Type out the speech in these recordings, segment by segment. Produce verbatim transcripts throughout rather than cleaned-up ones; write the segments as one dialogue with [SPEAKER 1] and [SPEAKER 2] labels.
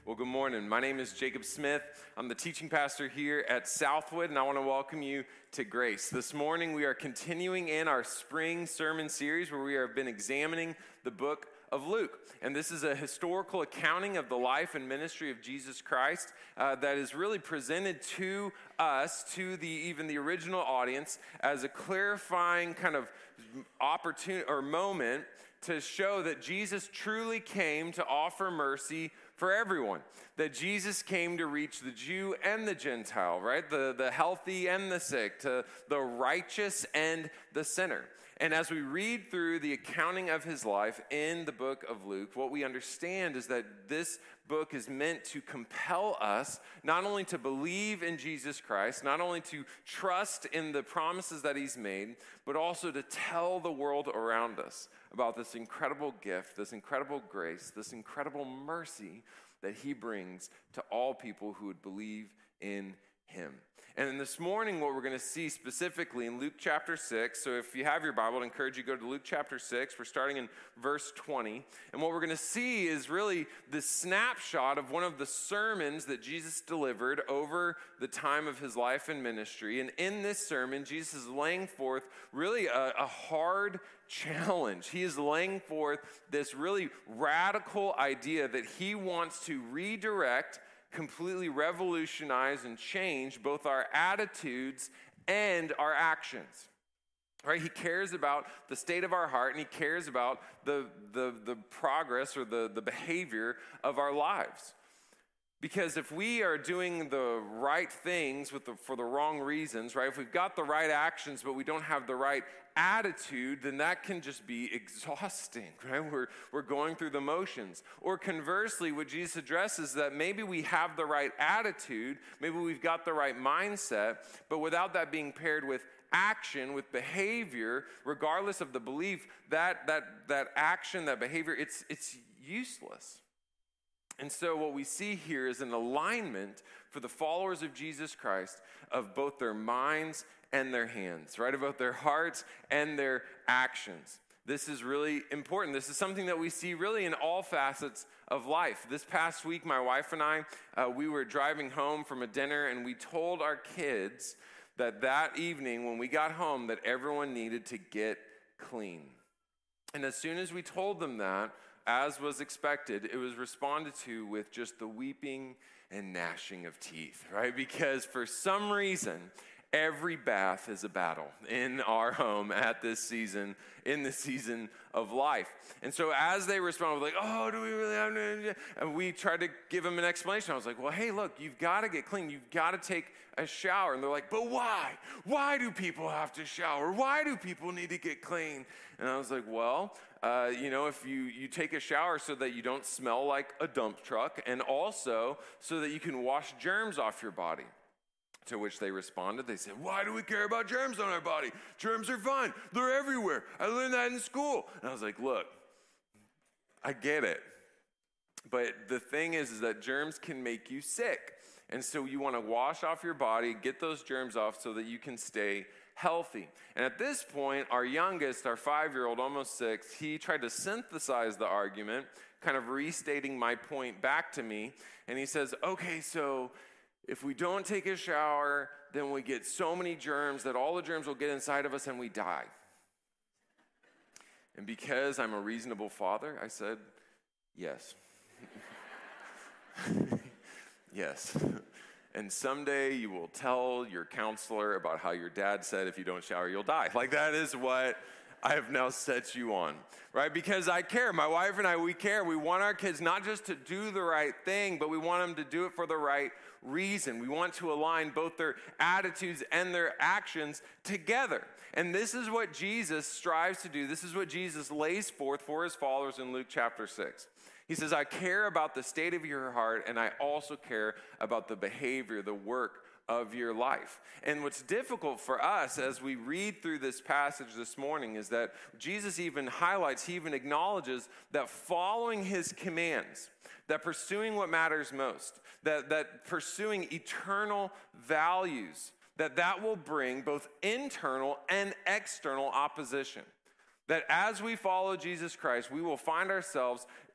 [SPEAKER 1] Well, good morning. My name is Jacob Smith. I'm the teaching pastor here at Southwood, and I want to welcome you to Grace. This morning, we are continuing in our spring sermon series where we have been examining the book of Luke. And this is a historical accounting of the life and ministry of Jesus Christ uh, that is really presented to us, to the even the original audience, as a clarifying kind of opportunity or moment to show that Jesus truly came to offer mercy for everyone, that Jesus came to reach the Jew and the Gentile, right? The, the healthy and the sick, to the righteous and the sinner. And as we read through the accounting of his life in the book of Luke, what we understand is that this book is meant to compel us not only to believe in Jesus Christ, not only to trust in the promises that he's made, but also to tell the world around us about this incredible gift, this incredible grace, this incredible mercy that he brings to all people who would believe in him. And then this morning, what we're going to see specifically in Luke chapter six, so if you have your Bible, I'd encourage you to go to Luke chapter six. We're starting in verse twenty. And what we're going to see is really the snapshot of one of the sermons that Jesus delivered over the time of his life and ministry. And in this sermon, Jesus is laying forth really a, a hard challenge. He is laying forth this really radical idea that he wants to redirect, completely revolutionize and change both our attitudes and our actions. Right? He cares about the state of our heart, and he cares about the, the, the progress or the, the behavior of our lives. Because if we are doing the right things with the, for the wrong reasons, right? If we've got the right actions, but we don't have the right attitude, then that can just be exhausting, right? We're, we're going through the motions. Or conversely, what Jesus addresses is that maybe we have the right attitude, maybe we've got the right mindset, but without that being paired with action, with behavior, regardless of the belief, that that that action, that behavior, it's it's useless. And so what we see here is an alignment for the followers of Jesus Christ of both their minds and their hands, right? About their hearts and their actions. This is really important. This is something that we see really in all facets of life. This past week, my wife and I, uh, we were driving home from a dinner, and we told our kids that that evening when we got home that everyone needed to get clean. And as soon as we told them that, as was expected, it was responded to with just the weeping and gnashing of teeth, right? Because for some reason, every bath is a battle in our home at this season, in the season of life. And so as they responded, like, oh, do we really have to? And we tried to give them an explanation. I was like, well, hey, look, you've got to get clean. You've got to take a shower. And they're like, but why? Why do people have to shower? Why do people need to get clean? And I was like, well, uh, you know, if you, you take a shower so that you don't smell like a dump truck, and also so that you can wash germs off your body. To which they responded, they said, why do we care about germs on our body? Germs are fine. They're everywhere. I learned that in school. And I was like, look, I get it. But the thing is, is that germs can make you sick. And so you want to wash off your body, get those germs off so that you can stay healthy. And at this point, our youngest, our five-year-old, almost six, he tried to synthesize the argument, kind of restating my point back to me. And he says, okay, so if we don't take a shower, then we get so many germs that all the germs will get inside of us and we die. And because I'm a reasonable father, I said, yes. Yes. And someday you will tell your counselor about how your dad said if you don't shower, you'll die. Like, that is what I have now set you on, right? Because I care. My wife and I, we care. We want our kids not just to do the right thing, but we want them to do it for the right reason. We want to align both their attitudes and their actions together. And this is what Jesus strives to do. This is what Jesus lays forth for his followers in Luke chapter six. He says, I care about the state of your heart, and I also care about the behavior, the work of your life. And what's difficult for us as we read through this passage this morning is that Jesus even highlights, he even acknowledges that following his commands, that pursuing what matters most, that, that pursuing eternal values, that that will bring both internal and external opposition. That as we follow Jesus Christ, we will find ourselves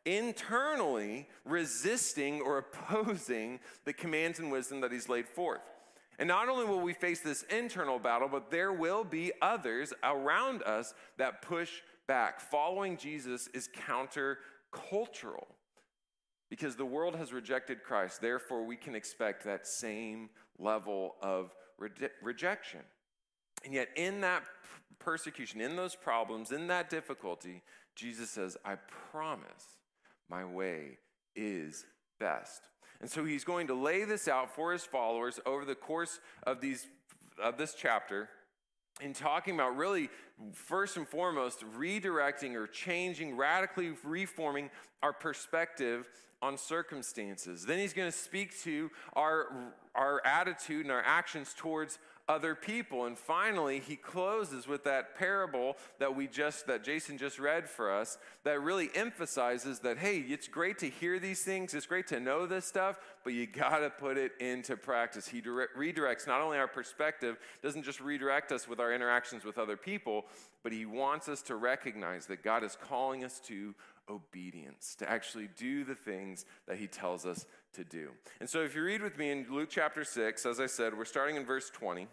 [SPEAKER 1] internally resisting or opposing the commands and wisdom that he's laid forth. And not only will we face this internal battle, but there will be others around us that push back. Following Jesus is countercultural because the world has rejected Christ. Therefore, we can expect that same level of re- rejection. And yet in that persecution, in those problems, in that difficulty, Jesus says, I promise my way is best. And so he's going to lay this out for his followers over the course of these of this chapter in talking about really, first and foremost, redirecting or changing, radically reforming our perspective on circumstances. Then he's going to speak to our, our attitude and our actions towards other people. And finally, he closes with that parable that we just that Jason just read for us that really emphasizes that, hey, it's great to hear these things, it's great to know this stuff, but you got to put it into practice. He dire- redirects not only our perspective, doesn't just redirect us with our interactions with other people, but he wants us to recognize that God is calling us to obedience, to actually do the things that he tells us to do. And so if you read with me in Luke chapter six, as I said, we're starting in verse twenty.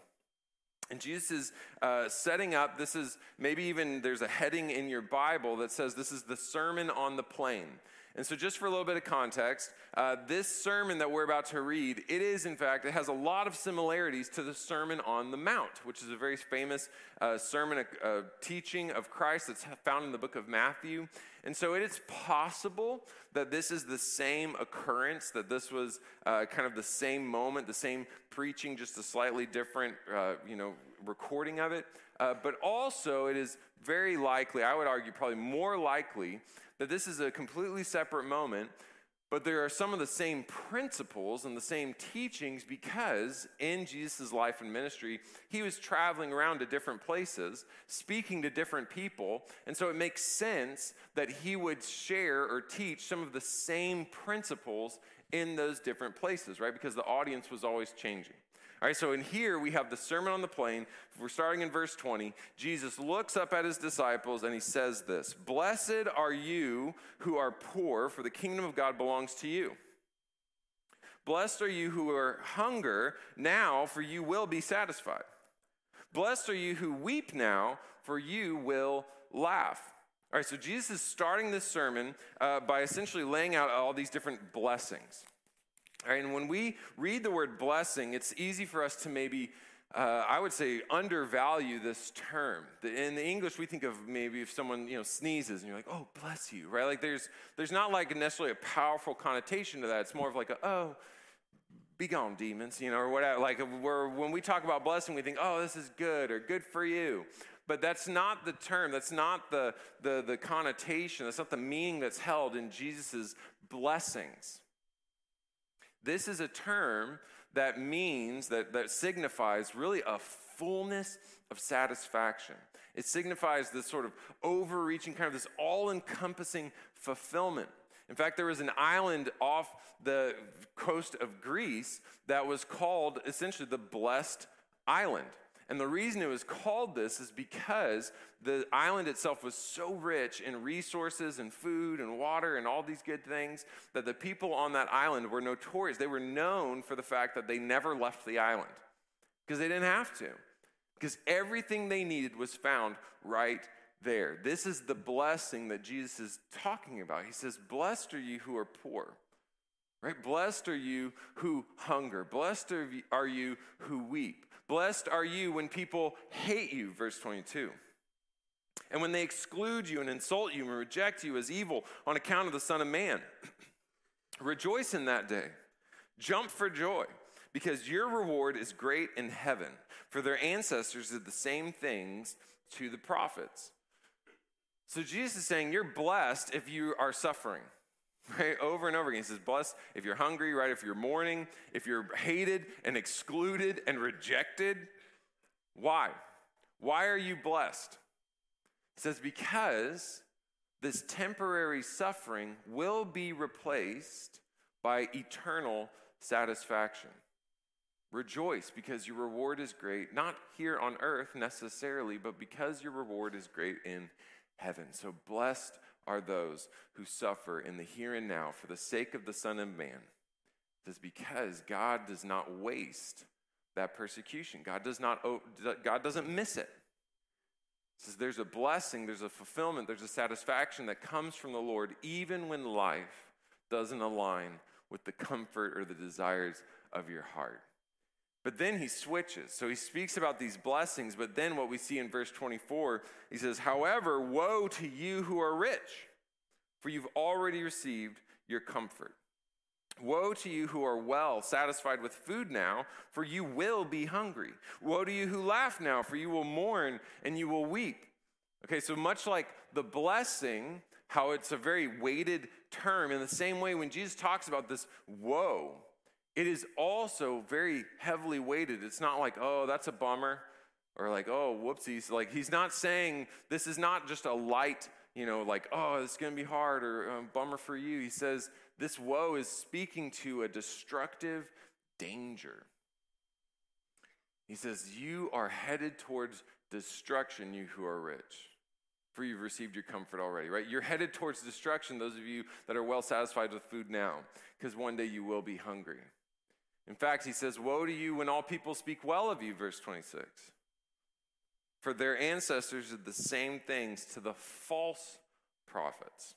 [SPEAKER 1] And Jesus is uh, setting up, this is, maybe even there's a heading in your Bible that says this is the Sermon on the Plain. And so just for a little bit of context, uh, this sermon that we're about to read, it is, in fact, it has a lot of similarities to the Sermon on the Mount, which is a very famous uh, sermon, a, a teaching of Christ that's found in the book of Matthew. And so it is possible that this is the same occurrence, that this was uh, kind of the same moment, the same preaching, just a slightly different, uh, you know, recording of it. Uh, but also it is very likely, I would argue probably more likely, that this is a completely separate moment, but there are some of the same principles and the same teachings because in Jesus' life and ministry, he was traveling around to different places, speaking to different people, and so it makes sense that he would share or teach some of the same principles in those different places, right? Because the audience was always changing. All right, so in here we have the Sermon on the Plain. We're starting in verse twenty. Jesus looks up at his disciples and he says this, "Blessed are you who are poor, for the kingdom of God belongs to you. Blessed are you who are hunger now, for you will be satisfied. Blessed are you who weep now, for you will laugh." All right, so Jesus is starting this sermon uh, by essentially laying out all these different blessings. All right, and when we read the word blessing, it's easy for us to maybe, uh, I would say, undervalue this term. In the English, we think of maybe if someone, you know, sneezes and you're like, oh, bless you, right? Like there's there's not like necessarily a powerful connotation to that. It's more of like, a, oh, be gone, demons, you know, or whatever. Like we're, when we talk about blessing, we think, oh, this is good or good for you. But that's not the term. That's not the the, the connotation. That's not the meaning that's held in Jesus' blessings. This is a term that means, that, that signifies really a fullness of satisfaction. It signifies this sort of overreaching, kind of this all-encompassing fulfillment. In fact, there was an island off the coast of Greece that was called essentially the Blessed Island. And the reason it was called this is because the island itself was so rich in resources and food and water and all these good things that the people on that island were notorious. They were known for the fact that they never left the island because they didn't have to, because everything they needed was found right there. This is the blessing that Jesus is talking about. He says, blessed are you who are poor, right? Blessed are you who hunger. Blessed are you who weep. Blessed are you when people hate you, verse twenty-two. And when they exclude you and insult you and reject you as evil on account of the Son of Man. Rejoice in that day. Jump for joy, because your reward is great in heaven. For their ancestors did the same things to the prophets. So Jesus is saying you're blessed if you are suffering. Right, over and over again. He says, blessed if you're hungry, right? If you're mourning, if you're hated and excluded and rejected. Why? Why are you blessed? He says, because this temporary suffering will be replaced by eternal satisfaction. Rejoice because your reward is great, not here on earth necessarily, but because your reward is great in heaven. So blessed are those who suffer in the here and now for the sake of the Son of Man. It says, because God does not waste that persecution. God does not, God doesn't miss it. It says there's a blessing, there's a fulfillment, there's a satisfaction that comes from the Lord, even when life doesn't align with the comfort or the desires of your heart. But then he switches. So he speaks about these blessings, but then what we see in verse twenty-four, he says, however, woe to you who are rich, for you've already received your comfort. Woe to you who are well, satisfied with food now, for you will be hungry. Woe to you who laugh now, for you will mourn and you will weep. Okay, so much like the blessing, how it's a very weighted term, in the same way when Jesus talks about this woe, it is also very heavily weighted. It's not like, oh, that's a bummer, or like, oh, whoopsies. Like, he's not saying, this is not just a light, you know, like, oh, it's going to be hard, or um, bummer for you. He says, this woe is speaking to a destructive danger. He says, you are headed towards destruction, you who are rich, for you've received your comfort already, right? You're headed towards destruction, those of you that are well satisfied with food now, because one day you will be hungry. In fact, he says, woe to you when all people speak well of you, verse twenty-six. For their ancestors did the same things to the false prophets.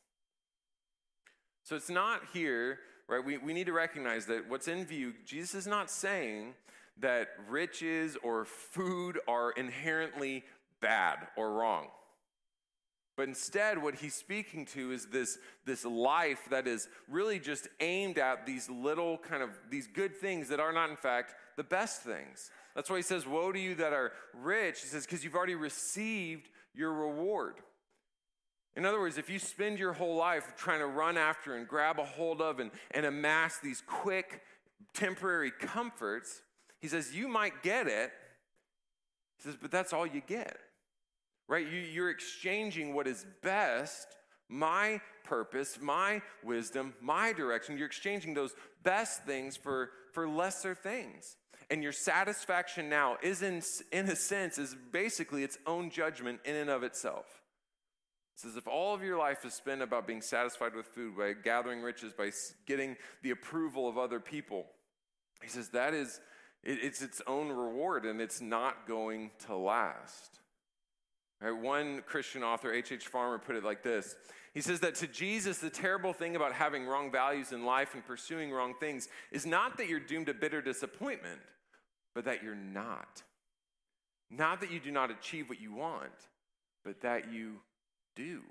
[SPEAKER 1] So it's not here, right? We, we need to recognize that what's in view, Jesus is not saying that riches or food are inherently bad or wrong. But instead, what he's speaking to is this, this life that is really just aimed at these little kind of, these good things that are not, in fact, the best things. That's why he says, woe to you that are rich. He says, because you've already received your reward. In other words, if you spend your whole life trying to run after and grab a hold of and, and amass these quick, temporary comforts, he says, you might get it. He says, but that's all you get. Right? You, you're exchanging what is best, my purpose, my wisdom, my direction. You're exchanging those best things for, for lesser things. And your satisfaction now is, in, in a sense, is basically its own judgment in and of itself. It says if all of your life is spent about being satisfied with food, by gathering riches, by getting the approval of other people, he says that is, it, it's its own reward and it's not going to last. Right, one Christian author, H H Farmer, put it like this. He says that to Jesus, the terrible thing about having wrong values in life and pursuing wrong things is not that you're doomed to bitter disappointment, but that you're not. Not that you do not achieve what you want, but that you do.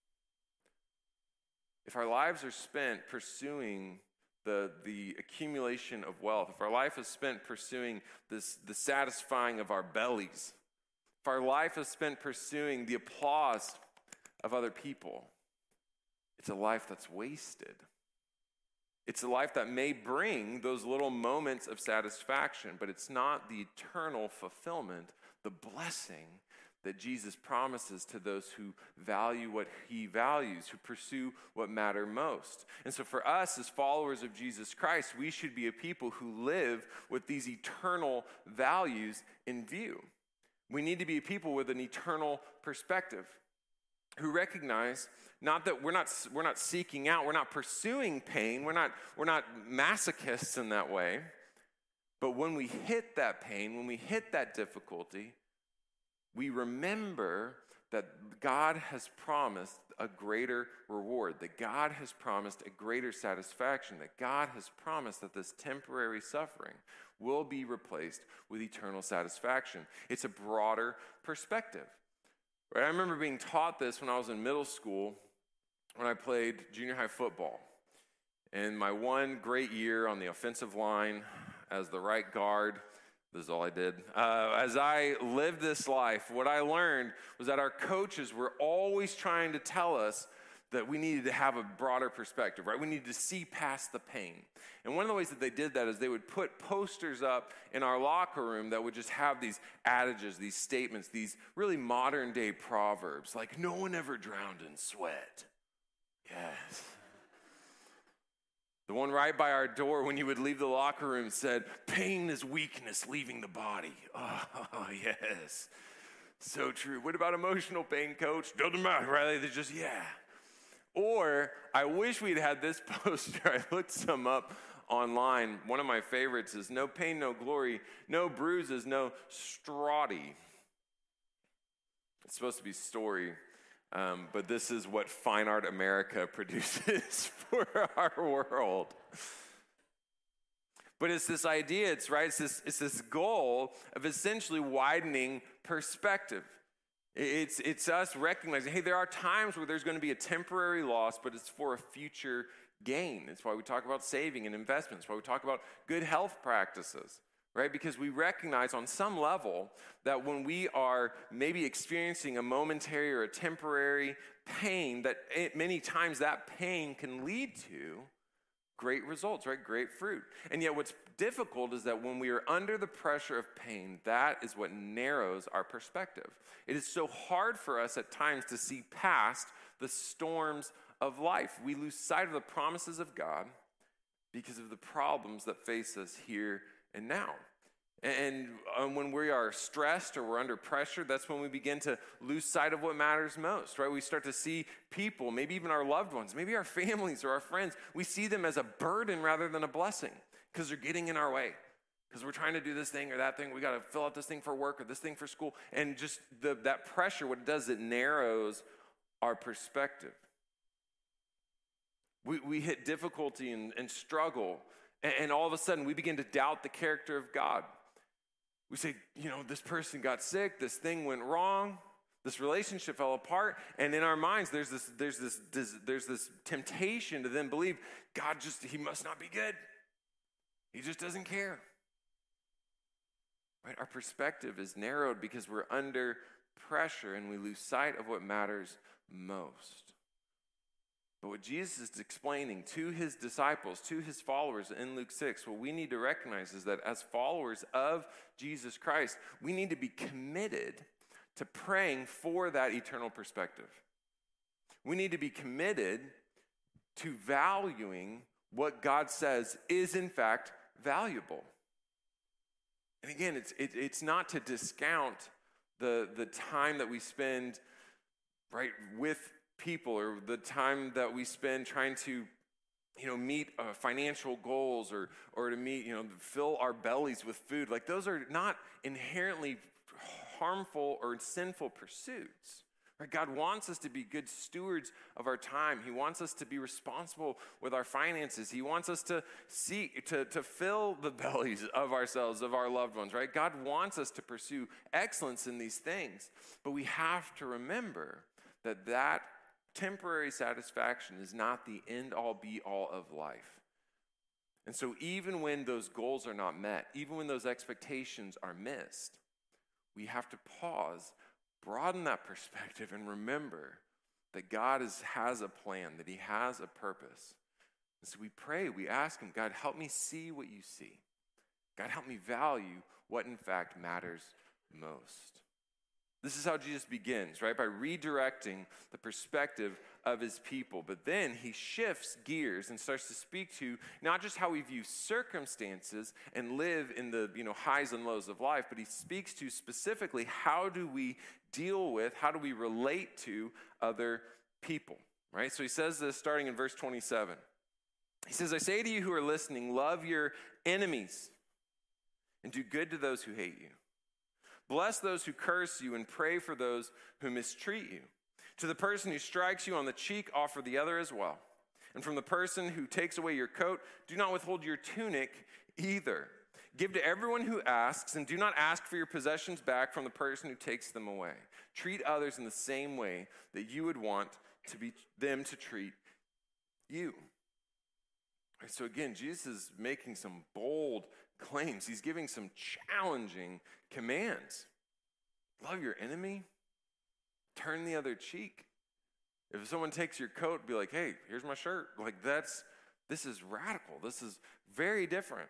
[SPEAKER 1] If our lives are spent pursuing the, the accumulation of wealth, if our life is spent pursuing this, the satisfying of our bellies, if our life is spent pursuing the applause of other people, it's a life that's wasted. It's a life that may bring those little moments of satisfaction, but it's not the eternal fulfillment, the blessing that Jesus promises to those who value what he values, who pursue what matter most. And so for us as followers of Jesus Christ, we should be a people who live with these eternal values in view. We need to be people with an eternal perspective, who recognize not that we're not we're not seeking out, we're not pursuing pain, we're not we're not masochists in that way, but when we hit that pain, when we hit that difficulty, we remember that God has promised a greater reward, that God has promised a greater satisfaction, that God has promised that this temporary suffering will be replaced with eternal satisfaction. It's a broader perspective. Right? I remember being taught this when I was in middle school, when I played junior high football. And my one great year on the offensive line as the right guard, this is all I did. Uh, as I lived this life, what I learned was that our coaches were always trying to tell us that we needed to have a broader perspective, right? We needed to see past the pain. And one of the ways that they did that is they would put posters up in our locker room that would just have these adages, these statements, these really modern day proverbs, like no one ever drowned in sweat. Yes. The one right by our door when you would leave the locker room said, pain is weakness leaving the body. Oh, yes. So true. What about emotional pain, coach? Doesn't matter, right? They just, yeah. Or I wish we'd had this poster. I looked some up online. One of my favorites is no pain, no glory, no bruises, no strawdy. It's supposed to be story, um, but this is what Fine Art America produces for our world. But it's this idea, it's right, it's this, it's this goal of essentially widening perspective. It's, it's us recognizing, hey, there are times where there's going to be a temporary loss, but it's for a future gain. It's why we talk about saving and investments. It's why we talk about good health practices, right? Because we recognize on some level that when we are maybe experiencing a momentary or a temporary pain, that it, many times that pain can lead to great results, right? Great fruit. And yet what's difficult is that when we are under the pressure of pain, that is what narrows our perspective. It is so hard for us at times to see past the storms of life. We lose sight of the promises of God because of the problems that face us here and now. And um, when we are stressed or we're under pressure, that's when we begin to lose sight of what matters most, right? We start to see people, maybe even our loved ones, maybe our families or our friends, we see them as a burden rather than a blessing because they're getting in our way. Because we're trying to do this thing or that thing. We got to fill out this thing for work or this thing for school. And just the, that pressure, what it does, it narrows our perspective. We, we hit difficulty and, and struggle, and, and all of a sudden we begin to doubt the character of God. We say, you know, this person got sick, this thing went wrong, this relationship fell apart, and in our minds there's this, there's this, this, there's this temptation to then believe God just, he must not be good. He just doesn't care. Right? Our perspective is narrowed because we're under pressure and we lose sight of what matters most. But what Jesus is explaining to his disciples, to his followers in Luke six, what we need to recognize is that as followers of Jesus Christ, we need to be committed to praying for that eternal perspective. We need to be committed to valuing what God says is in fact valuable. And again, it's it, it's not to discount the, the time that we spend right with people or the time that we spend trying to, you know, meet uh, financial goals or or to meet, you know, fill our bellies with food. Like those are not inherently harmful or sinful pursuits. Right? God wants us to be good stewards of our time. He wants us to be responsible with our finances. He wants us to seek to, to fill the bellies of ourselves, of our loved ones, right? God wants us to pursue excellence in these things. But we have to remember that that temporary satisfaction is not the end-all, be-all of life. And so even when those goals are not met, even when those expectations are missed, we have to pause, broaden that perspective, and remember that God is, has a plan, that he has a purpose. And so we pray, we ask him, God, help me see what you see. God, help me value what in fact matters most. This is how Jesus begins, right? By redirecting the perspective of his people. But then he shifts gears and starts to speak to not just how we view circumstances and live in the, you know, highs and lows of life, but he speaks to specifically how do we deal with, how do we relate to other people, right? So he says this starting in verse twenty-seven. He says, I say to you who are listening, love your enemies and do good to those who hate you. Bless those who curse you and pray for those who mistreat you. To the person who strikes you on the cheek, offer the other as well. And from the person who takes away your coat, do not withhold your tunic either. Give to everyone who asks, and do not ask for your possessions back from the person who takes them away. Treat others in the same way that you would want to be them to treat you. Right, so again, Jesus is making some bold claims. He's giving some challenging commands. Love your enemy. Turn the other cheek. If someone takes your coat, be like, hey, here's my shirt. Like that's, this is radical. This is very different.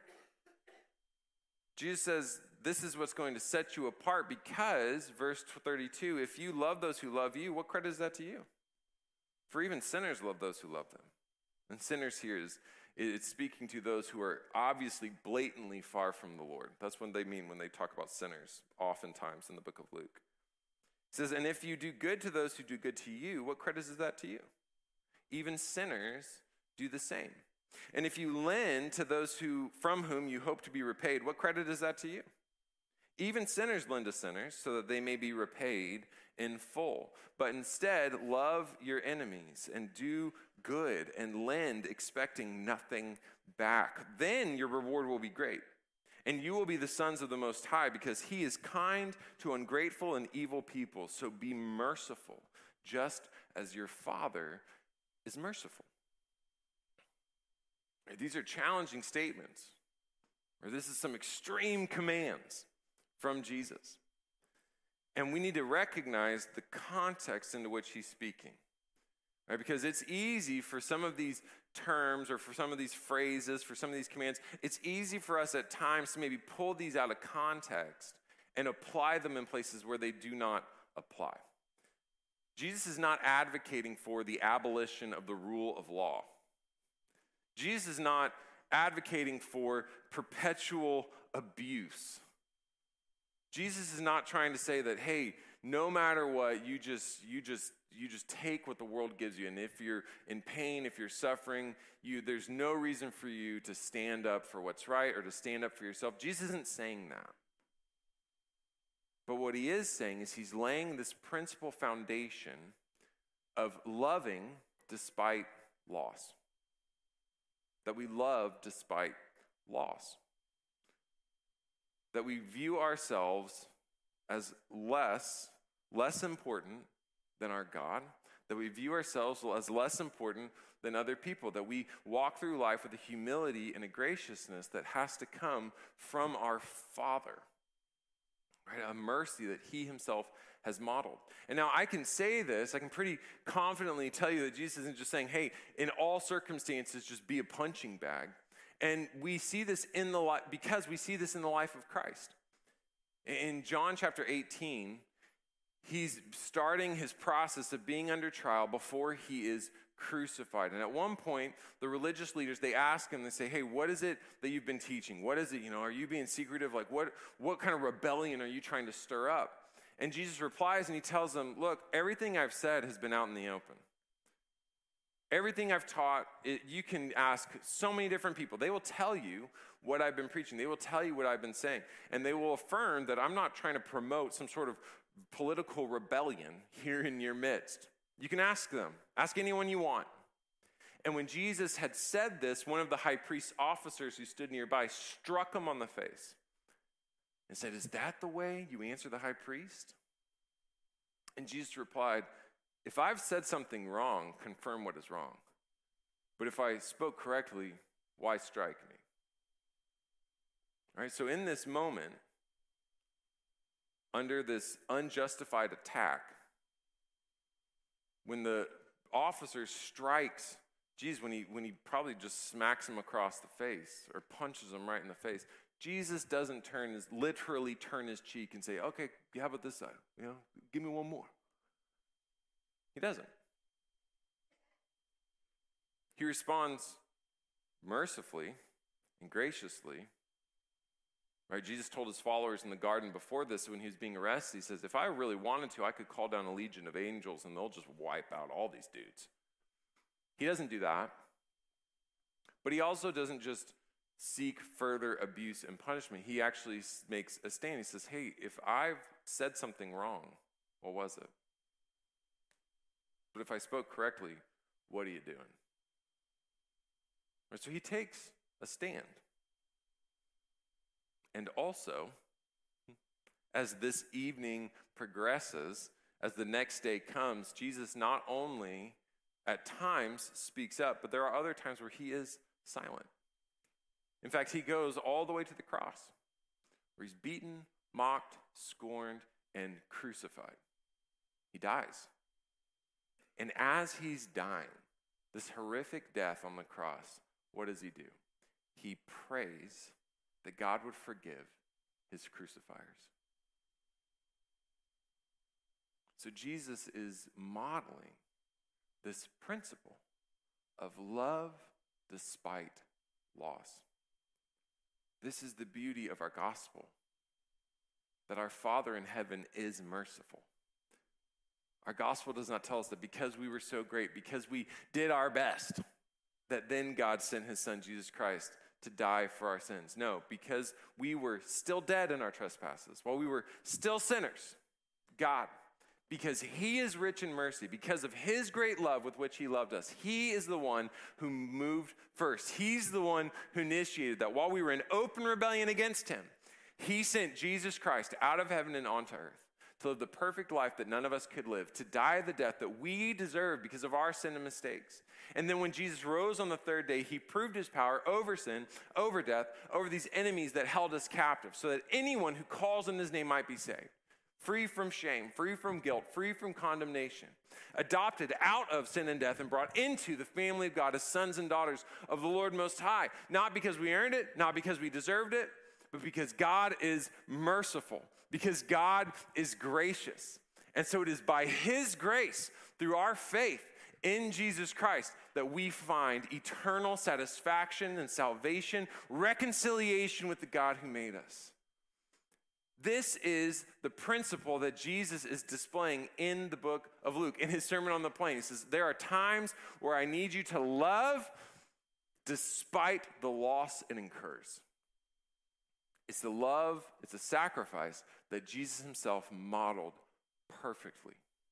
[SPEAKER 1] Jesus says this is what's going to set you apart because, verse thirty-two, if you love those who love you, what credit is that to you? For even sinners love those who love them. And sinners here is, it's speaking to those who are obviously blatantly far from the Lord. That's what they mean when they talk about sinners, oftentimes in the book of Luke. It says, and if you do good to those who do good to you, what credit is that to you? even sinners do the same. And if you lend to those who from whom you hope to be repaid, what credit is that to you? Even sinners lend to sinners so that they may be repaid in full. But instead, love your enemies and do good and lend expecting nothing back. Then your reward will be great. And you will be the sons of the Most High, because he is kind to ungrateful and evil people. So be merciful, just as your Father is merciful. These are challenging statements, or this is some extreme commands from Jesus. And we need to recognize the context into which he's speaking. Right? Because it's easy for some of these terms or for some of these phrases, for some of these commands, it's easy for us at times to maybe pull these out of context and apply them in places where they do not apply. Jesus is not advocating for the abolition of the rule of law. Jesus is not advocating for perpetual abuse. Jesus is not trying to say that, hey, no matter what, you just you just you just take what the world gives you, and if you're in pain, if you're suffering, you there's no reason for you to stand up for what's right or to stand up for yourself. Jesus isn't saying that. But what he is saying is he's laying this principal foundation of loving despite loss. That we love despite loss. That we view ourselves as less, less important than our God. That we view ourselves as less important than other people. That we walk through life with a humility and a graciousness that has to come from our Father. Right? A mercy that he himself has modeled. And now I can say this, I can pretty confidently tell you that Jesus isn't just saying, hey, in all circumstances, just be a punching bag. And we see this in the life, because we see this in the life of Christ. In John chapter eighteen, he's starting his process of being under trial before he is crucified. And at one point, the religious leaders, they ask him, they say, hey, what is it that you've been teaching? What is it, you know, are you being secretive? Like, what, what kind of rebellion are you trying to stir up? And Jesus replies and he tells them, look, everything I've said has been out in the open. Everything I've taught, it, you can ask so many different people. They will tell you what I've been preaching. They will tell you what I've been saying. And they will affirm that I'm not trying to promote some sort of political rebellion here in your midst. You can ask them. Ask anyone you want. And when Jesus had said this, one of the high priest's officers who stood nearby struck him on the face and said, is that the way you answer the high priest? And Jesus replied, if I've said something wrong, confirm what is wrong. But if I spoke correctly, why strike me? All right, so in this moment, under this unjustified attack, when the officer strikes Jesus, when he, when he probably just smacks him across the face or punches him right in the face, Jesus doesn't turn his, literally turn his cheek and say, okay, how about this side? You know, give me one more. He doesn't. He responds mercifully and graciously. Right? Jesus told his followers in the garden before this, when he was being arrested, he says, if I really wanted to, I could call down a legion of angels and they'll just wipe out all these dudes. He doesn't do that. But he also doesn't just seek further abuse and punishment. He actually makes a stand. He says, hey, if I've said something wrong, what was it? But if I spoke correctly, what are you doing? Right, so he takes a stand. And also, as this evening progresses, as the next day comes, Jesus not only at times speaks up, but there are other times where he is silent. In fact, he goes all the way to the cross, where he's beaten, mocked, scorned, and crucified. He dies. And as he's dying, this horrific death on the cross, what does he do? He prays that God would forgive his crucifiers. So Jesus is modeling this principle of love despite loss. This is the beauty of our gospel, that our Father in heaven is merciful. Our gospel does not tell us that because we were so great, because we did our best, that then God sent his son, Jesus Christ, to die for our sins. No, because we were still dead in our trespasses, while we were still sinners, God, because he is rich in mercy, because of his great love with which he loved us, he is the one who moved first. He's the one who initiated that. While we were in open rebellion against him, he sent Jesus Christ out of heaven and onto earth to live the perfect life that none of us could live, to die the death that we deserve because of our sin and mistakes. And then when Jesus rose on the third day, he proved his power over sin, over death, over these enemies that held us captive, so that anyone who calls on his name might be saved, free from shame, free from guilt, free from condemnation, adopted out of sin and death and brought into the family of God as sons and daughters of the Lord Most High, not because we earned it, not because we deserved it, but because God is merciful, because God is gracious. And so it is by his grace, through our faith in Jesus Christ, that we find eternal satisfaction and salvation, reconciliation with the God who made us. This is the principle that Jesus is displaying in the book of Luke, in his Sermon on the Plain. He says, there are times where I need you to love despite the loss it incurs. It's the love, it's a sacrifice that Jesus himself modeled perfectly.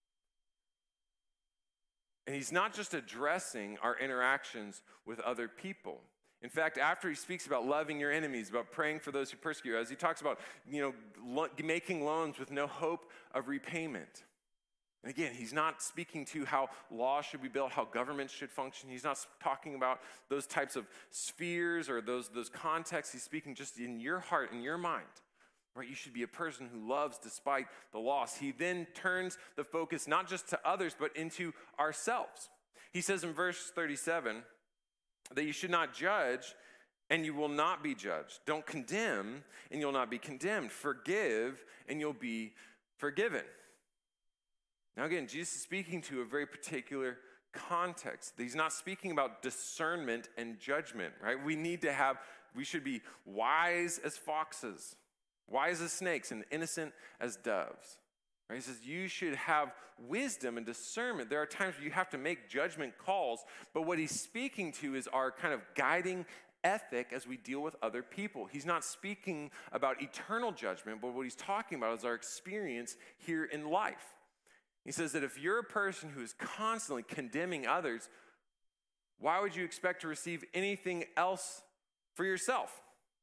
[SPEAKER 1] And he's not just addressing our interactions with other people. In fact, after he speaks about loving your enemies, about praying for those who persecute you, as he talks about, you know, lo- making loans with no hope of repayment. And again, he's not speaking to how laws should be built, how governments should function. He's not talking about those types of spheres or those, those contexts. He's speaking just in your heart, in your mind. Right? You should be a person who loves despite the loss. He then turns the focus not just to others, but into ourselves. He says in verse thirty-seven that you should not judge and you will not be judged. Don't condemn and you'll not be condemned. Forgive and you'll be forgiven. Now again, Jesus is speaking to a very particular context. He's not speaking about discernment and judgment, right? We need to have, we should be wise as foxes, wise as snakes, and innocent as doves. Right? He says you should have wisdom and discernment. There are times where you have to make judgment calls, but what he's speaking to is our kind of guiding ethic as we deal with other people. He's not speaking about eternal judgment, but what he's talking about is our experience here in life. He says that if you're a person who is constantly condemning others, why would you expect to receive anything else for yourself?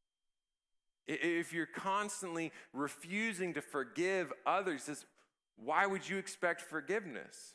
[SPEAKER 1] If you're constantly refusing to forgive others, says, why would you expect forgiveness?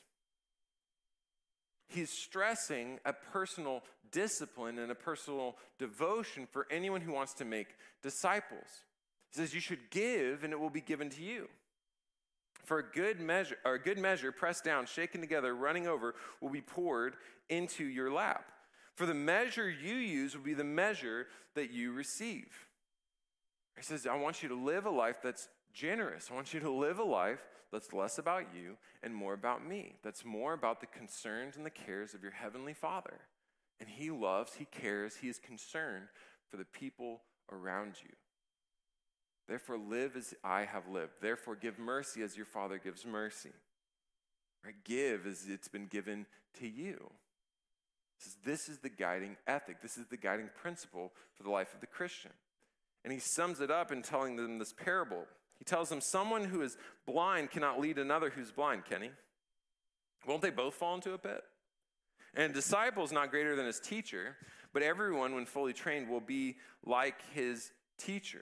[SPEAKER 1] He's stressing a personal discipline and a personal devotion for anyone who wants to make disciples. He says you should give and it will be given to you. For a good measure, or a good measure, pressed down, shaken together, running over, will be poured into your lap. For the measure you use will be the measure that you receive. He says, I want you to live a life that's generous. I want you to live a life that's less about you and more about me. That's more about the concerns and the cares of your heavenly Father. And he loves, he cares, he is concerned for the people around you. Therefore, live as I have lived. Therefore, give mercy as your Father gives mercy. Right? Give as it's been given to you. Says, this is the guiding ethic. This is the guiding principle for the life of the Christian. And he sums it up in telling them this parable. He tells them, someone who is blind cannot lead another who's blind, can he? Won't they both fall into a pit? And a disciple is not greater than his teacher, but everyone, when fully trained, will be like his teacher.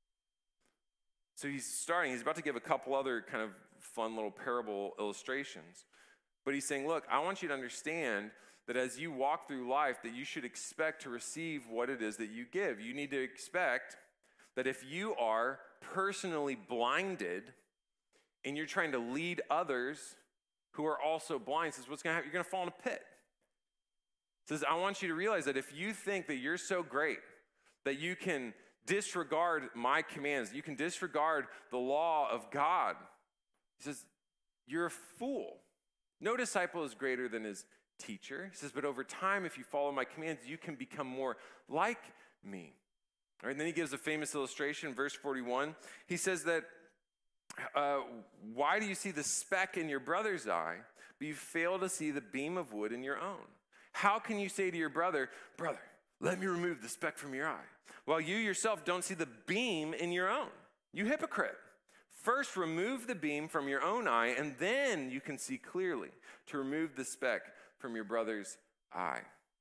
[SPEAKER 1] So he's starting, he's about to give a couple other kind of fun little parable illustrations. But he's saying, look, I want you to understand that as you walk through life, that you should expect to receive what it is that you give. You need to expect that if you are personally blinded and you're trying to lead others who are also blind, says what's going to happen? You're going to fall in a pit. Says, I want you to realize that if you think that you're so great that you can disregard my commands, you can disregard the law of God, he says, you're a fool. No disciple is greater than his teacher. He says, but over time, if you follow my commands, you can become more like me. All right, and then he gives a famous illustration, verse forty-one. He says that uh, why do you see the speck in your brother's eye, but you fail to see the beam of wood in your own? How can you say to your brother, brother, let me remove the speck from your eye, while you yourself don't see the beam in your own? You hypocrite. First remove the beam from your own eye, and then you can see clearly to remove the speck from your brother's eye.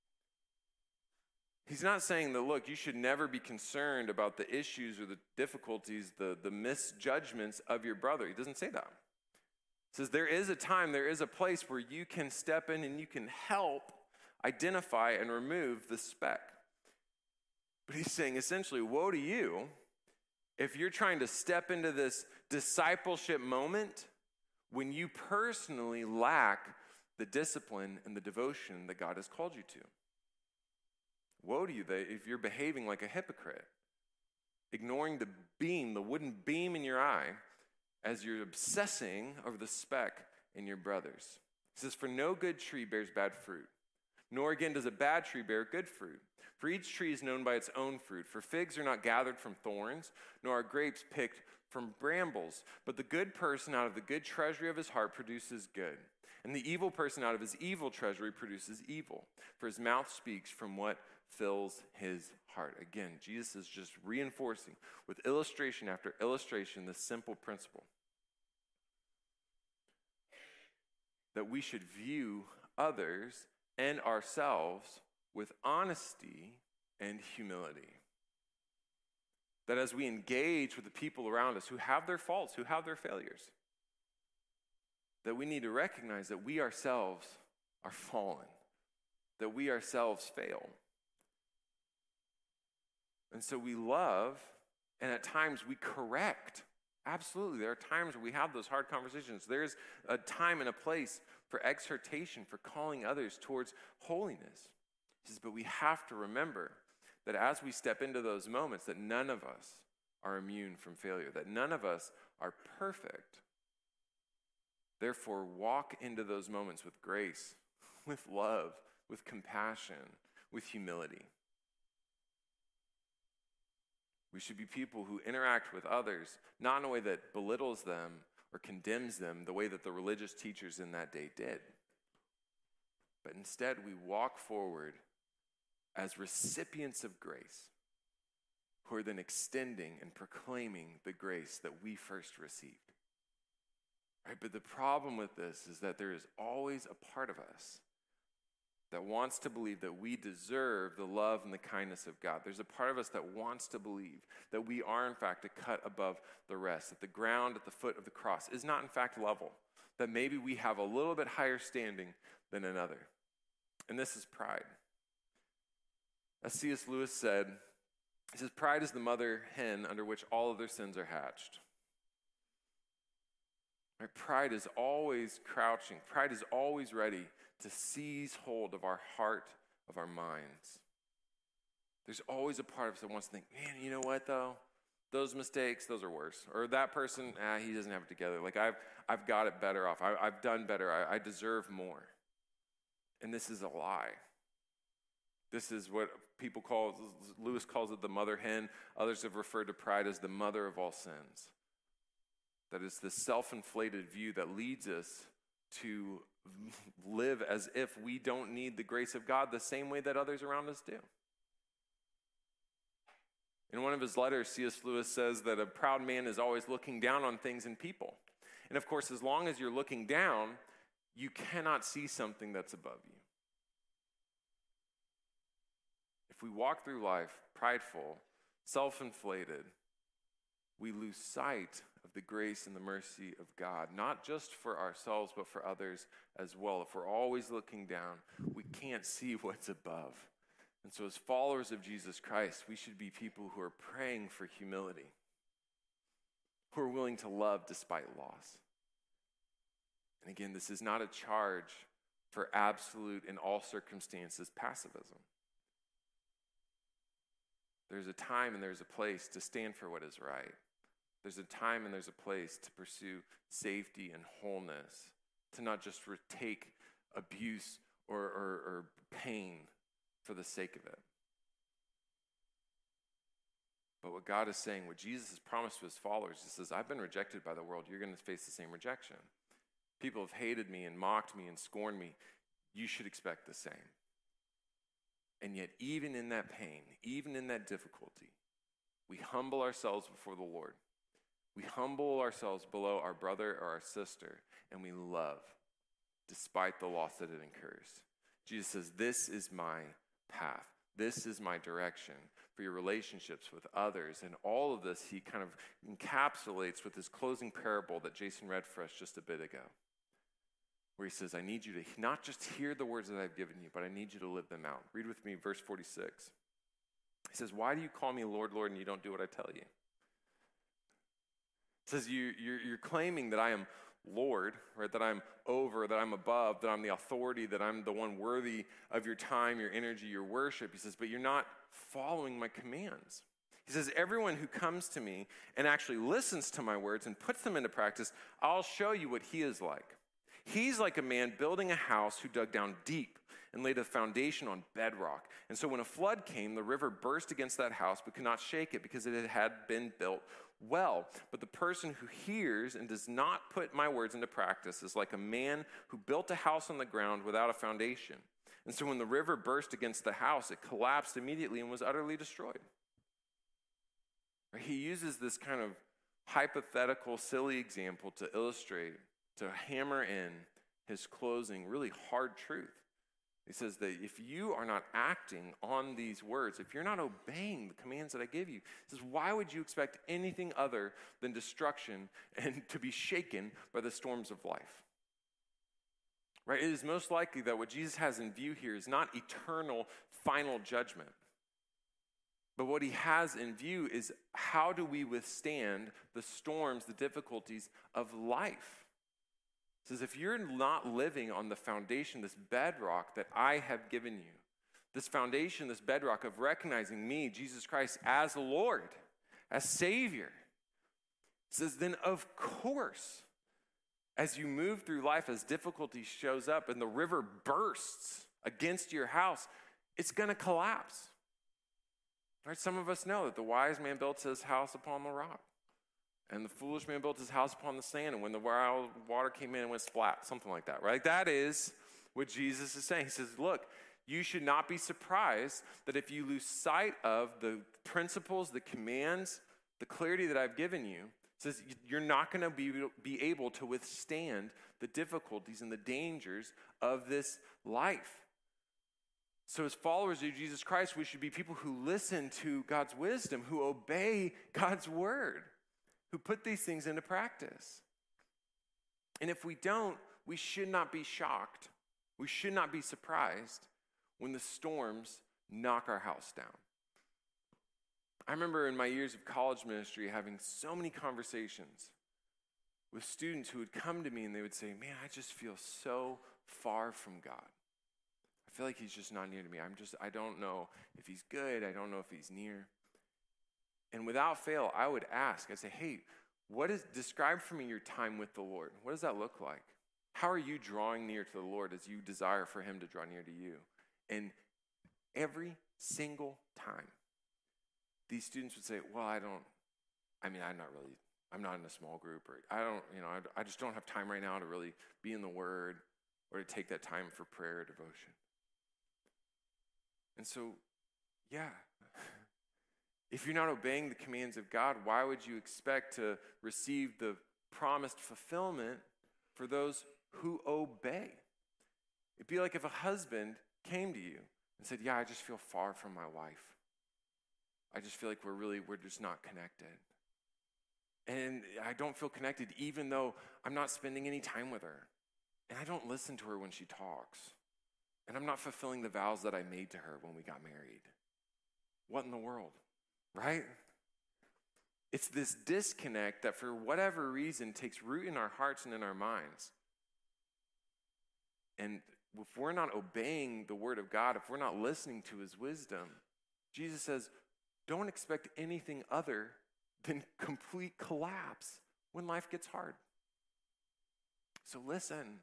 [SPEAKER 1] He's not saying that, look, you should never be concerned about the issues or the difficulties, the, the misjudgments of your brother. He doesn't say that. He says there is a time, there is a place where you can step in and you can help identify and remove the speck. But he's saying essentially, woe to you if you're trying to step into this discipleship moment when you personally lack the discipline and the devotion that God has called you to. Woe to you that if you're behaving like a hypocrite, ignoring the beam, the wooden beam in your eye, as you're obsessing over the speck in your brother's. He says, for no good tree bears bad fruit, nor again does a bad tree bear good fruit. For each tree is known by its own fruit. For figs are not gathered from thorns, nor are grapes picked from brambles. But the good person out of the good treasury of his heart produces good, and the evil person out of his evil treasury produces evil. For his mouth speaks from what fills his heart. Again, Jesus is just reinforcing with illustration after illustration this simple principle that we should view others and ourselves with honesty and humility. That as we engage with the people around us who have their faults, who have their failures, that we need to recognize that we ourselves are fallen, that we ourselves fail. And so we love, and at times we correct. Absolutely, there are times where we have those hard conversations. There's a time and a place for exhortation, for calling others towards holiness. He says, but we have to remember that as we step into those moments, that none of us are immune from failure, that none of us are perfect. Therefore, walk into those moments with grace, with love, with compassion, with humility. We should be people who interact with others, not in a way that belittles them or condemns them the way that the religious teachers in that day did. But instead, we walk forward as recipients of grace, who are then extending and proclaiming the grace that we first received. Right? But the problem with this is that there is always a part of us that wants to believe that we deserve the love and the kindness of God. There's a part of us that wants to believe that we are, in fact, a cut above the rest, that the ground at the foot of the cross is not, in fact, level, that maybe we have a little bit higher standing than another. And this is pride. As C S Lewis said, he says, pride is the mother hen under which all other sins are hatched. Right? Pride is always crouching. Pride is always ready to seize hold of our heart, of our minds. There's always a part of us that wants to think, man, you know what though? Those mistakes, those are worse. Or that person, ah, he doesn't have it together. Like I've I've got it better off. I, I've done better. I, I deserve more. And this is a lie. This is what people call, Lewis calls it the mother hen. Others have referred to pride as the mother of all sins. That is the self-inflated view that leads us to live as if we don't need the grace of God the same way that others around us do. In one of his letters, C S Lewis says that a proud man is always looking down on things and people. And of course, as long as you're looking down, you cannot see something that's above you. If we walk through life prideful, self-inflated, we lose sight of the grace and the mercy of God, not just for ourselves, but for others as well. If we're always looking down, we can't see what's above. And so as followers of Jesus Christ, we should be people who are praying for humility, who are willing to love despite loss. And again, this is not a charge for absolute, in all circumstances, pacifism. There's a time and there's a place to stand for what is right. There's a time and there's a place to pursue safety and wholeness, to not just take abuse or, or, or pain for the sake of it. But what God is saying, what Jesus has promised to his followers, he says, I've been rejected by the world. You're going to face the same rejection. People have hated me and mocked me and scorned me. You should expect the same. And yet, even in that pain, even in that difficulty, we humble ourselves before the Lord. We humble ourselves below our brother or our sister, and we love, despite the loss that it incurs. Jesus says, this is my path. This is my direction for your relationships with others. And all of this he kind of encapsulates with his closing parable that Jason read for us just a bit ago, where he says, I need you to not just hear the words that I've given you, but I need you to live them out. Read with me verse forty-six. He says, why do you call me Lord, Lord, and you don't do what I tell you? It says, you, you're, you're claiming that I am Lord, right? That I'm over, that I'm above, that I'm the authority, that I'm the one worthy of your time, your energy, your worship. He says, but you're not following my commands. He says, everyone who comes to me and actually listens to my words and puts them into practice, I'll show you what he is like. He's like a man building a house who dug down deep and laid a foundation on bedrock. And so when a flood came, the river burst against that house but could not shake it because it had been built well. But the person who hears and does not put my words into practice is like a man who built a house on the ground without a foundation. And so when the river burst against the house, it collapsed immediately and was utterly destroyed. He uses this kind of hypothetical, silly example to illustrate, to hammer in his closing, really hard truth. He says that if you are not acting on these words, if you're not obeying the commands that I give you, he says, why would you expect anything other than destruction and to be shaken by the storms of life? Right? It is most likely that what Jesus has in view here is not eternal final judgment. But what he has in view is how do we withstand the storms, the difficulties of life? He says, if you're not living on the foundation, this bedrock that I have given you, this foundation, this bedrock of recognizing me, Jesus Christ, as Lord, as Savior, he says, then of course, as you move through life, as difficulty shows up and the river bursts against your house, it's going to collapse. Right? Some of us know that the wise man built his house upon the rock. And the foolish man built his house upon the sand, and when the wild water came in, it went splat, something like that, right? That is what Jesus is saying. He says, look, you should not be surprised that if you lose sight of the principles, the commands, the clarity that I've given you, it says you're not going to be, be able to withstand the difficulties and the dangers of this life. So as followers of Jesus Christ, we should be people who listen to God's wisdom, who obey God's word, who put these things into practice. And if we don't, we should not be shocked. We should not be surprised when the storms knock our house down. I remember in my years of college ministry having so many conversations with students who would come to me and they would say, man, I just feel so far from God. I feel like he's just not near to me. I'm just, I don't know if he's good. I don't know if he's near. And without fail, I would ask, I say, hey, what is, describe for me your time with the Lord. What does that look like? How are you drawing near to the Lord as you desire for him to draw near to you? And every single time, these students would say, well, I don't, I mean, I'm not really, I'm not in a small group, or I don't, you know, I, I just don't have time right now to really be in the Word or to take that time for prayer or devotion. And so, yeah, if you're not obeying the commands of God, why would you expect to receive the promised fulfillment for those who obey? It'd be like if a husband came to you and said, yeah, I just feel far from my wife. I just feel like we're really, we're just not connected. And I don't feel connected even though I'm not spending any time with her. And I don't listen to her when she talks. And I'm not fulfilling the vows that I made to her when we got married. What in the world? Right? It's this disconnect that for whatever reason takes root in our hearts and in our minds. And if we're not obeying the word of God, if we're not listening to his wisdom, Jesus says, don't expect anything other than complete collapse when life gets hard. So listen,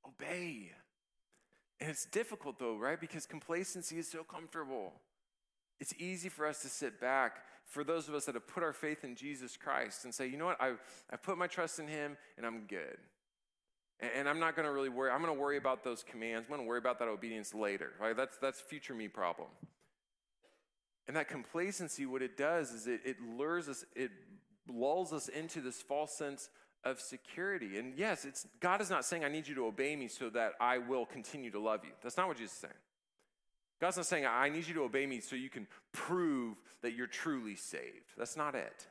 [SPEAKER 1] obey. And it's difficult though, right? Because complacency is so comfortable. It's easy for us to sit back, for those of us that have put our faith in Jesus Christ, and say, you know what, I I put my trust in him, and I'm good. And, and I'm not going to really worry. I'm going to worry about those commands. I'm going to worry about that obedience later. Right? That's that's future me problem. And that complacency, what it does is it, it lures us, it lulls us into this false sense of security. And yes, it's God is not saying, I need you to obey me so that I will continue to love you. That's not what Jesus is saying. God's not saying, I need you to obey me so you can prove that you're truly saved. That's not it.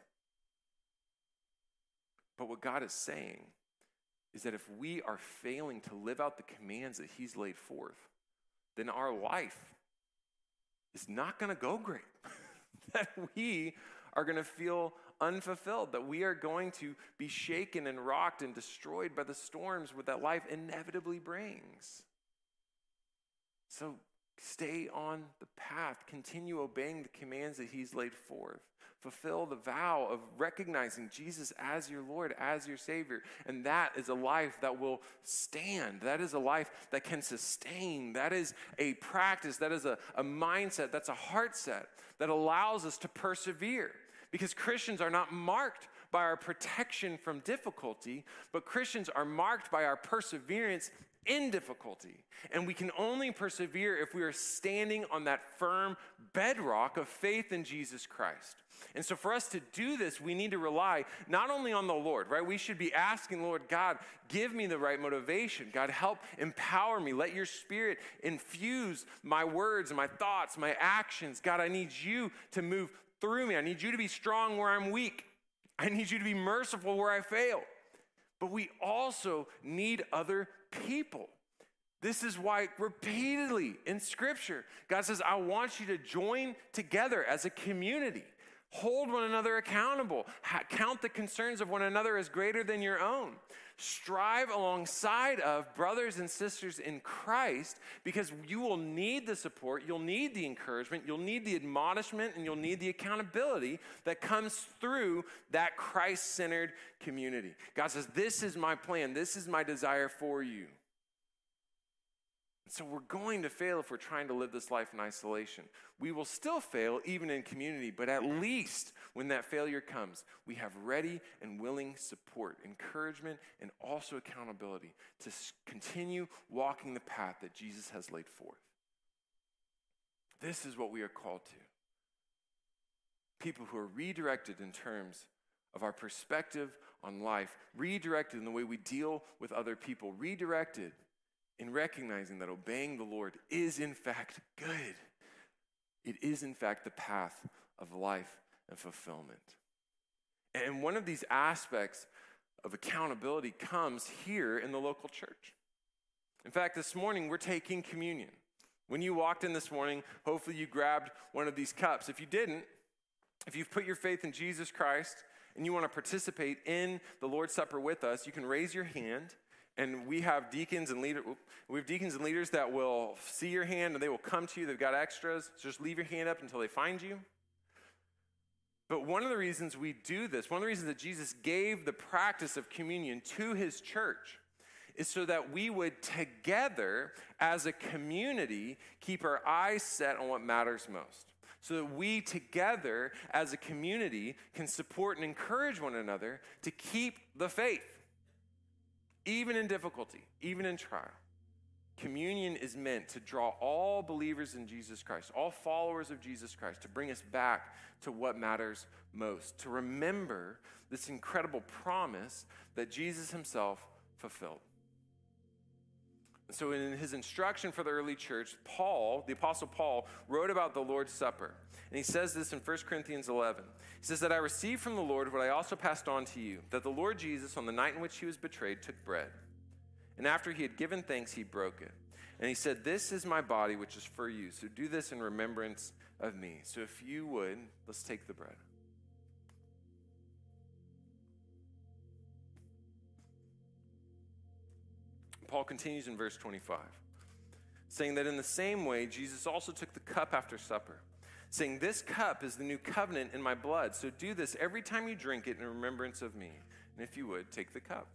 [SPEAKER 1] But what God is saying is that if we are failing to live out the commands that he's laid forth, then our life is not going to go great. That we are going to feel unfulfilled, that we are going to be shaken and rocked and destroyed by the storms that life inevitably brings. So stay on the path. Continue obeying the commands that he's laid forth. Fulfill the vow of recognizing Jesus as your Lord, as your Savior. And that is a life that will stand. That is a life that can sustain. That is a practice. That is a, a mindset. That's a heart set that allows us to persevere. Because Christians are not marked by our protection from difficulty, but Christians are marked by our perseverance in difficulty. And we can only persevere if we are standing on that firm bedrock of faith in Jesus Christ. And so for us to do this, we need to rely not only on the Lord, right? We should be asking, Lord, God, give me the right motivation. God, help empower me. Let your Spirit infuse my words, my thoughts, my actions. God, I need you to move through me. I need you to be strong where I'm weak. I need you to be merciful where I fail. But we also need other people. This is why repeatedly in Scripture, God says, I want you to join together as a community. Hold one another accountable. Ha- count the concerns of one another as greater than your own. Strive alongside of brothers and sisters in Christ, because you will need the support, you'll need the encouragement, you'll need the admonishment, and you'll need the accountability that comes through that Christ-centered community. God says, this is my plan, this is my desire for you. So we're going to fail if we're trying to live this life in isolation. We will still fail even in community, but at least when that failure comes, we have ready and willing support, encouragement, and also accountability to continue walking the path that Jesus has laid forth. This is what we are called to. People who are redirected in terms of our perspective on life, redirected in the way we deal with other people, redirected in recognizing that obeying the Lord is in fact good. It is in fact the path of life and fulfillment. And one of these aspects of accountability comes here in the local church. In fact, this morning we're taking communion. When you walked in this morning, hopefully you grabbed one of these cups. If you didn't, if you've put your faith in Jesus Christ and you want to participate in the Lord's Supper with us, you can raise your hand. And we have deacons and leaders. We have deacons and leaders that will see your hand and they will come to you. They've got extras. So just leave your hand up until they find you. But one of the reasons we do this, one of the reasons that Jesus gave the practice of communion to his church, is so that we would together as a community keep our eyes set on what matters most. So that we together as a community can support and encourage one another to keep the faith. Even in difficulty, even in trial, communion is meant to draw all believers in Jesus Christ, all followers of Jesus Christ, to bring us back to what matters most, to remember this incredible promise that Jesus himself fulfilled. And so in his instruction for the early church, Paul, the Apostle Paul, wrote about the Lord's Supper. And he says this in First Corinthians eleven. He says that I received from the Lord what I also passed on to you, that the Lord Jesus, on the night in which he was betrayed, took bread. And after he had given thanks, he broke it. And he said, this is my body, which is for you. So do this in remembrance of me. So if you would, let's take the bread. Paul continues in verse twenty-five, saying that in the same way, Jesus also took the cup after supper, saying, this cup is the new covenant in my blood. So do this every time you drink it in remembrance of me. And if you would, take the cup.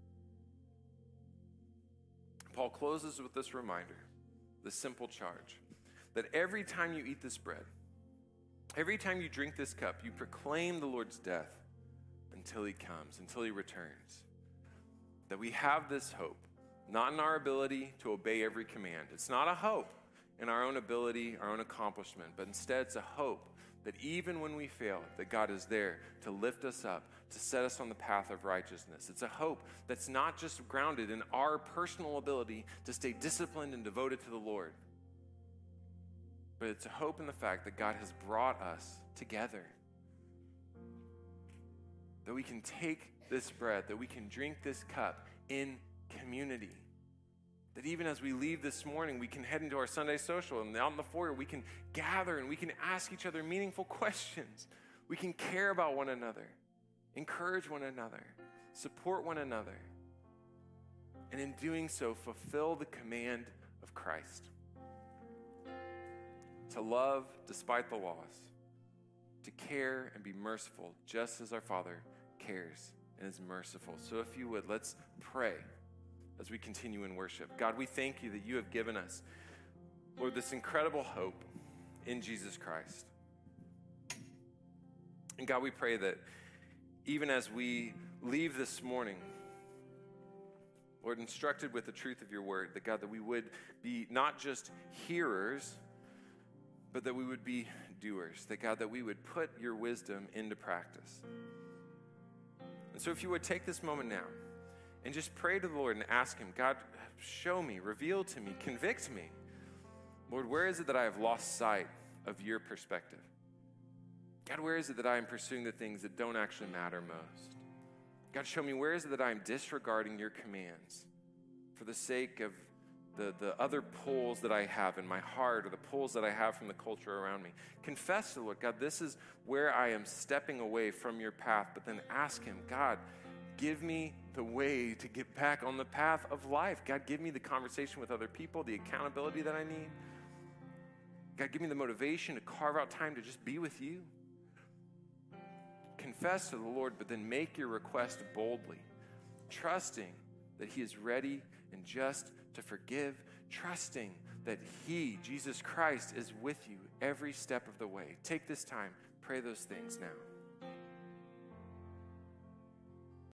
[SPEAKER 1] Paul closes with this reminder, this simple charge. that every time you eat this bread, every time you drink this cup, you proclaim the Lord's death until he comes, until he returns. That we have this hope, not in our ability to obey every command. It's not a hope in our own ability, our own accomplishment, but instead it's a hope that even when we fail, that God is there to lift us up, to set us on the path of righteousness. It's a hope that's not just grounded in our personal ability to stay disciplined and devoted to the Lord, but it's a hope in the fact that God has brought us together, that we can take this bread, that we can drink this cup in community. That even as we leave this morning, we can head into our Sunday social, and out in the foyer, we can gather and we can ask each other meaningful questions. We can care about one another, encourage one another, support one another, and in doing so, fulfill the command of Christ. To love despite the loss, to care and be merciful, just as our Father cares and is merciful. So if you would, let's pray as we continue in worship. God, we thank you that you have given us, Lord, this incredible hope in Jesus Christ. And God, we pray that even as we leave this morning, Lord, instructed with the truth of your word, that God, that we would be not just hearers, but that we would be doers. That God, that we would put your wisdom into practice. And so if you would take this moment now and just pray to the Lord and ask him, God, show me, reveal to me, convict me. Lord, where is it that I have lost sight of your perspective? God, where is it that I am pursuing the things that don't actually matter most? God, show me, where is it that I am disregarding your commands for the sake of the, the other pulls that I have in my heart or the pulls that I have from the culture around me? Confess to the Lord, God, this is where I am stepping away from your path, but then ask him, God, give me the way to get back on the path of life. God, give me the conversation with other people, the accountability that I need. God, give me the motivation to carve out time to just be with you. Confess to the Lord, but then make your request boldly, trusting that he is ready and just to forgive, trusting that he, Jesus Christ, is with you every step of the way. Take this time, pray those things now.